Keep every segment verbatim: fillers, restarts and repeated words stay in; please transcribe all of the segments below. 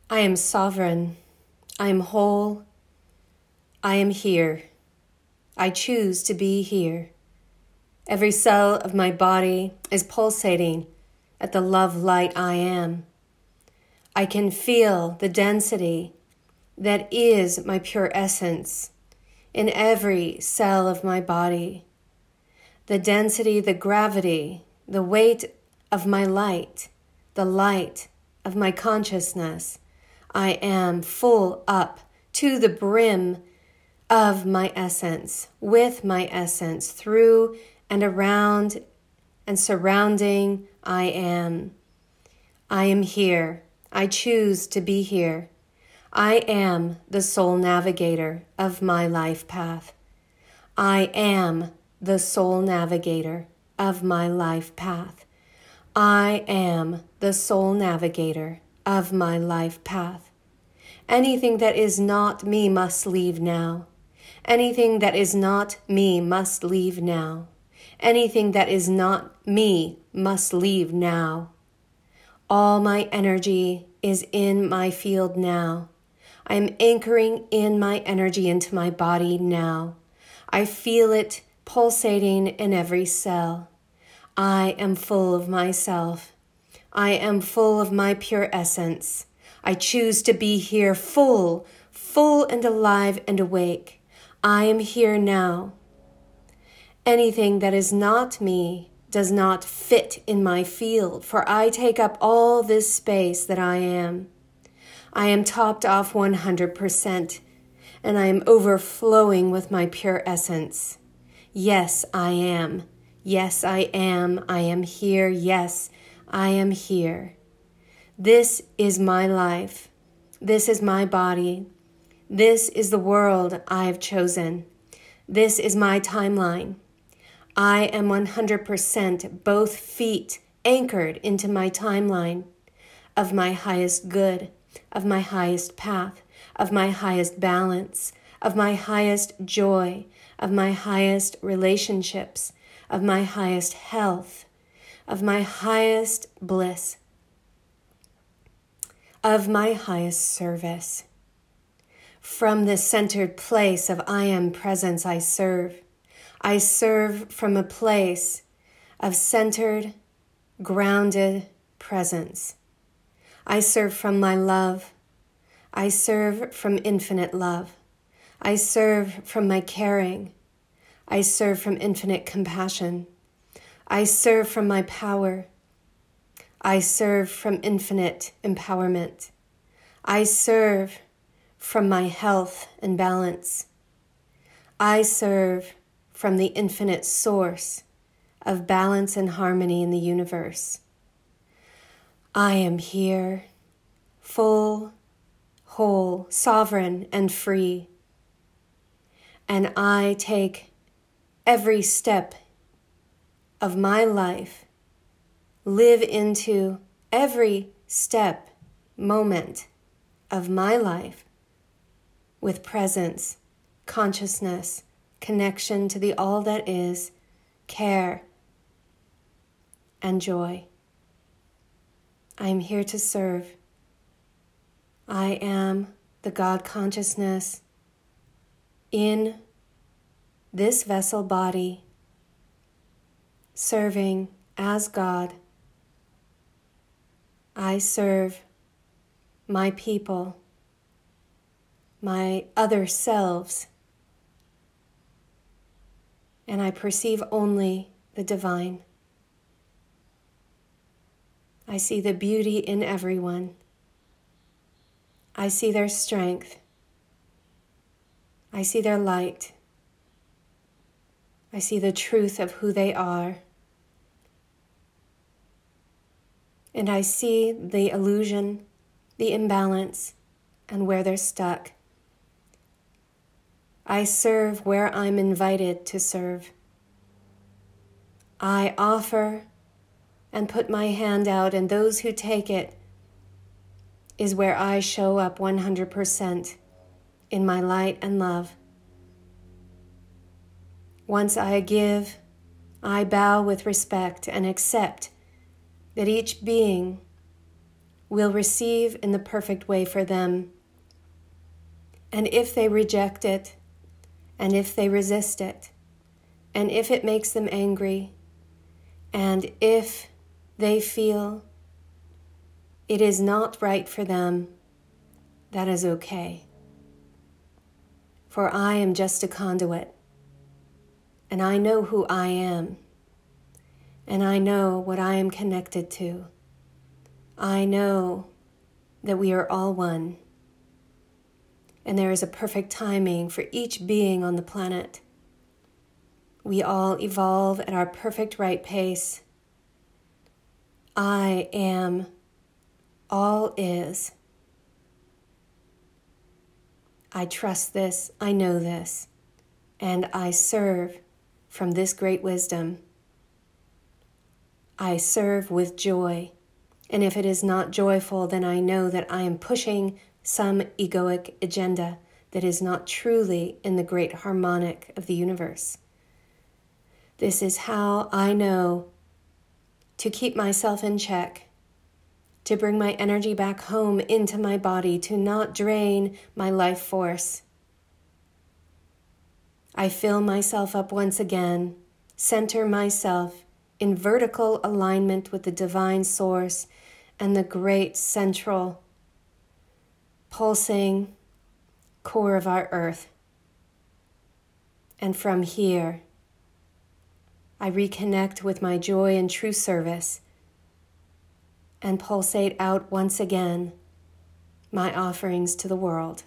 I am sovereign. I am whole. I am here. I choose to be here. Every cell of my body is pulsating at the love light I am. I can feel the density that is my pure essence in every cell of my body. The density, the gravity, the weight of my light, the light of my consciousness. I am full up to the brim of my essence, with my essence, through and around and surrounding. I am. I am here. I choose to be here. I am the soul navigator of my life path. I am the soul navigator of my life path. I am the soul navigator of my life path. Anything that is not me must leave now. Anything that is not me must leave now. Anything that is not me must leave now. All my energy is in my field now. I am anchoring in my energy into my body now. I feel it pulsating in every cell. I am full of myself. I am full of my pure essence. I choose to be here full, full and alive and awake. I am here now. Anything that is not me does not fit in my field, for I take up all this space that I am. I am topped off one hundred percent, and I am overflowing with my pure essence. Yes, I am. Yes, I am. I am here. Yes, I am here. This is my life. This is my body. This is the world I have chosen. This is my timeline. I am one hundred percent both feet anchored into my timeline of my highest good, of my highest path, of my highest balance, of my highest joy, of my highest relationships, of my highest health, of my highest bliss, of my highest service. From this centered place of I am presence, I serve. I serve from a place of centered, grounded presence. I serve from my love. I serve from infinite love. I serve from my caring. I serve from infinite compassion. I serve from my power. I serve from infinite empowerment. I serve from my health and balance. I serve from the infinite source of balance and harmony in the universe. I am here, full, whole, sovereign, and free. And I take every step of my life, live into every step, moment of my life with presence, consciousness, connection to the all that is, care, and joy. I am here to serve. I am the God consciousness in this vessel body, serving as God. I serve my people, my other selves, and I perceive only the divine. I see the beauty in everyone. I see their strength. I see their light. I see the truth of who they are. And I see the illusion, the imbalance, and where they're stuck. I serve where I'm invited to serve. I offer and put my hand out, and those who take it is where I show up one hundred percent in my light and love. Once I give, I bow with respect and accept that each being will receive in the perfect way for them. And if they reject it, and if they resist it, and if it makes them angry, and if they feel it is not right for them, that is okay. For I am just a conduit, and I know who I am, and I know what I am connected to. I know that we are all one, and there is a perfect timing for each being on the planet. We all evolve at our perfect right pace. I am all is. I trust this, I know this, and I serve from this great wisdom. I serve with joy, and if it is not joyful, then I know that I am pushing some egoic agenda that is not truly in the great harmonic of the universe. This is how I know to keep myself in check, to bring my energy back home into my body, to not drain my life force. I fill myself up once again, center myself in vertical alignment with the divine source and the great central pulsing core of our earth. And from here, I reconnect with my joy and true service and pulsate out once again my offerings to the world.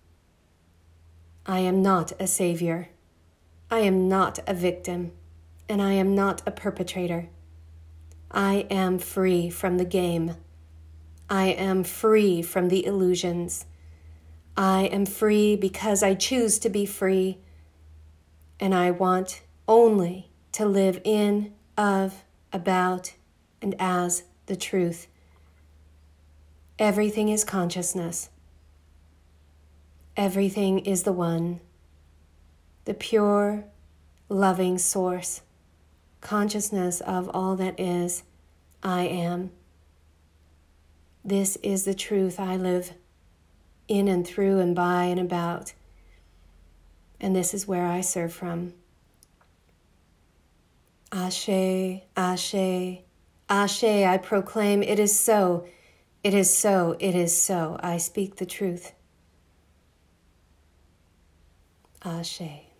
I am not a savior. I am not a victim, and I am not a perpetrator. I am free from the game. I am free from the illusions. I am free because I choose to be free, and I want only to live in, of, about, and as the truth. Everything is consciousness. Everything is the one, the pure, loving source, consciousness of all that is, I am. This is the truth I live in and through and by and about, and this is where I serve from. Ashe, Ashe, Ashe, I proclaim it is so, it is so, it is so. I speak the truth. Ashe.